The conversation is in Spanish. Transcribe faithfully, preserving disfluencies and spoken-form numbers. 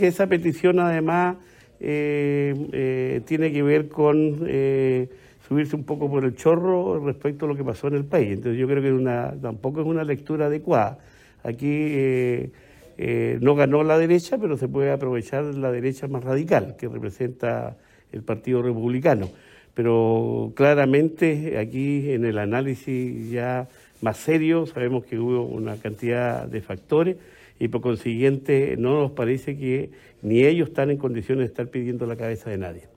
Esa petición además eh, eh, tiene que ver con eh, subirse un poco por el chorro respecto a lo que pasó en el país. Entonces yo creo que una, tampoco es una lectura adecuada. Aquí eh, eh, no ganó la derecha, pero se puede aprovechar la derecha más radical, que representa el Partido Republicano. Pero claramente aquí en el análisis ya más serio sabemos que hubo una cantidad de factores y por consiguiente no nos parece que ni ellos están en condiciones de estar pidiendo la cabeza de nadie.